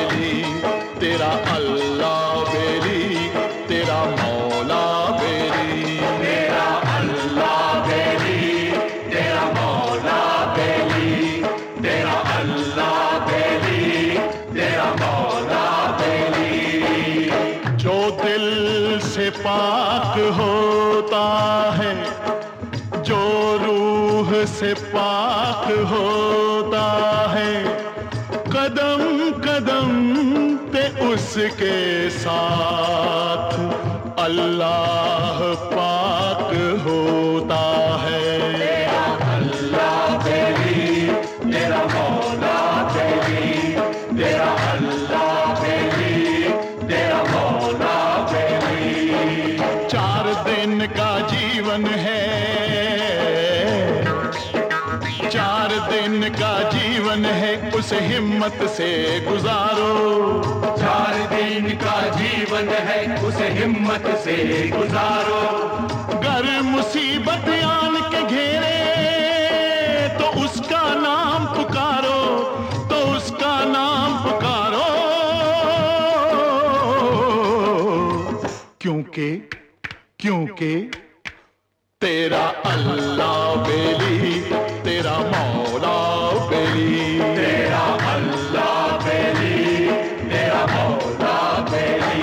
बेली, तेरा अल्लाह बेली, तेरा मौला बेली। तेरा अल्लाह बेली, तेरा मौला बेली, तेरा अल्लाह बेली, तेरा मौला बेली। जो दिल से पाक होता है, जो रूह से पाक होता है, कदम कदम पे उसके साथ अल्लाह पाक होता है। तेरा अल्लाह बेली, तेरा मौला बेली, तेरा अल्लाह बेली, तेरा मौला बेली। 4 दिन का जीवन है, 4 दिन का जीवन है, उस हिम्मत से गुजारो। 4 दिन का जीवन है, उसे हिम्मत से गुजारो। गर मुसीबत आन के घेरे तो उसका नाम पुकारो, तो उसका नाम पुकारो। क्योंकि तेरा अल्लाह बेली, तेरा मौला बेली। तेरा अल्लाह बेली, तेरा मौला बेली।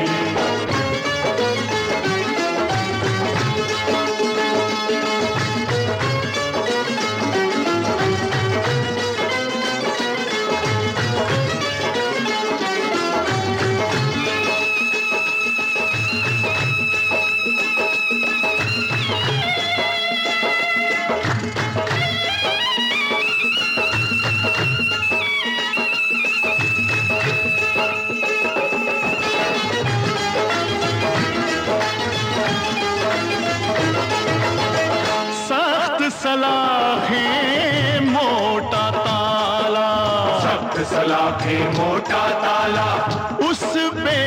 सलाखें मोटा ताला, सख्त सलाखें मोटा ताला, उस पे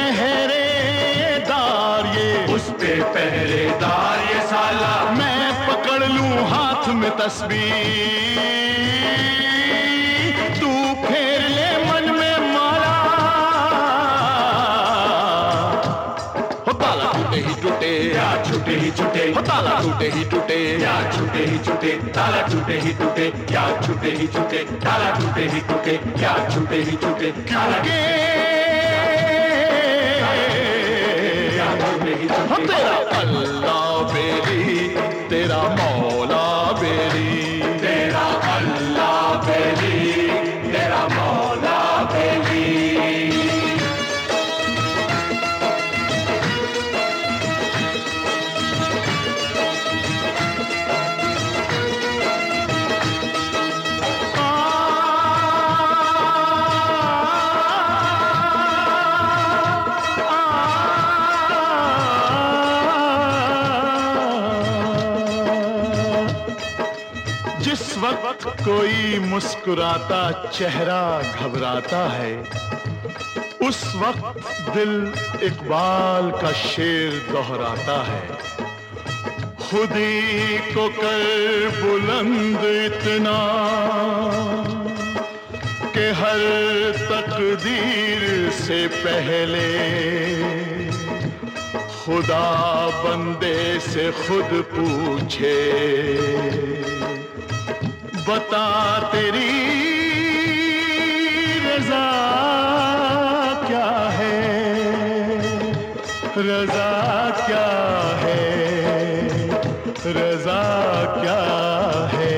पहरेदार ये, उस पे पहरेदार ये साला। मैं पकड़ लूं हाथ में तस्बीर, तू फेर ले मन में माला। हो ताला टूटे ही टूटे, या छूटे ही छूटे, हो ताला टूटे ही टूटे, या छूटे ही छूटे, ताला टूटे ही टूटे, या छूटे ही छूटे, ताला टूटे ही टूटे, या छूटे ही छूटे, ताला क्योंकि या छूटे ही हो छूटे। तेरा अल्लाह बेली, तेरा मौला बेली। तेरा अल्लाह बेली, तेरा मौला बेली। जिस वक्त कोई मुस्कुराता चेहरा घबराता है, उस वक्त दिल इकबाल का शेर दोहराता है। खुदी को कर बुलंद इतना कि हर तकदीर से पहले खुदा बंदे से खुद पूछे, बता तेरी रजा क्या है, रजा क्या है, रजा क्या है।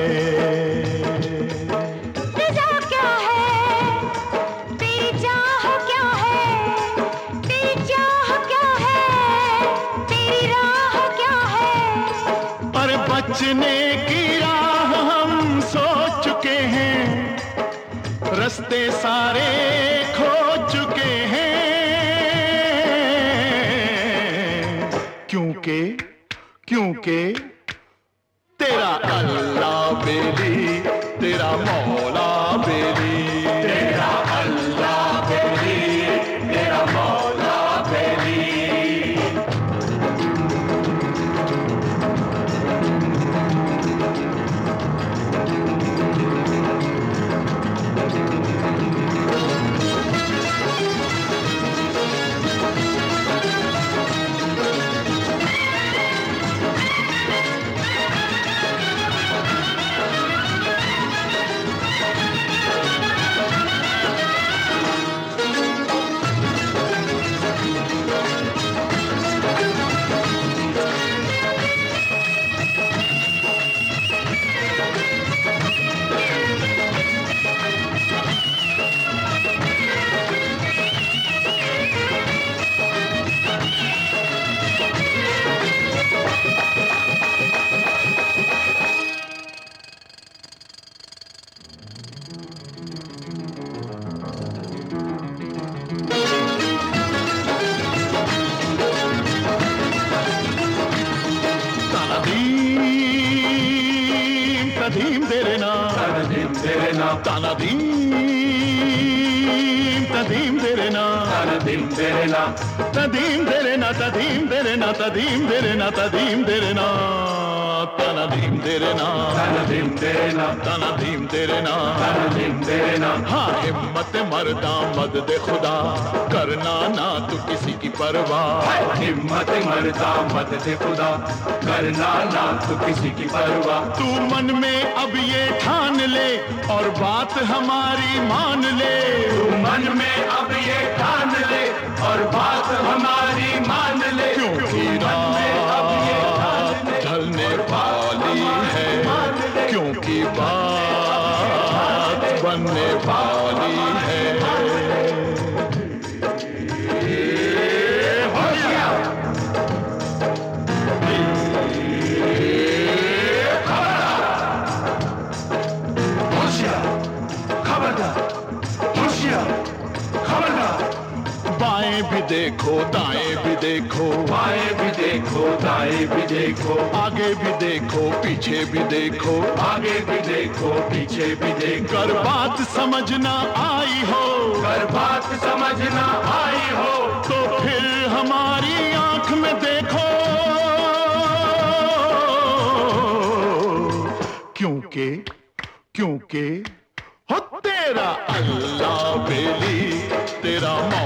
रजा क्या है, तेरी चाह क्या है, तेरी चाह क्या है, तेरी राह क्या है। पर बचने की राह हम सोच चुके हैं, रास्ते सारे खो चुके हैं। क्योंकि तेरा अल्लाह बेली, तेरा मौला बेली। तेरा अल्लाह बेली, तेरा मौला बेली। तदीम तेरे ना, तदीम तेरे ना, तदीम तेरे ना, तदीम तेरे ना, तदीम तेरे ना, तदीम तेरे ना, तनदीम तेरे ना, तदीम तेरे ना, तनदीम तेरे ना, तदीम तेरे ना। हाँ हिम्मत मर्दा मद दे खुदा, करना ना तू किसी की परवाह। हिम्मत मर्दा मत दे खुदा, करना ना तू किसी की परवाह। तू मन में अब ये ठान ले और बात हमारी मान ले, तू मन में अब ये ठान ले और बात हमारी मान ले। क्योंकि रात ढलने वाली है, क्योंकि बात बनने वाली है। बाएं भी देखो दाएं भी देखो, बाएं भी देखो दाएं भी देखो, आगे भी देखो पीछे भी देखो, आगे भी देखो पीछे भी देखो। कर बात समझना आई हो, कर बात समझना आई हो, तो फिर हमारी आंख में देखो, क्योंकि क्योंकि हो तेरा अल्लाह बेली, तेरा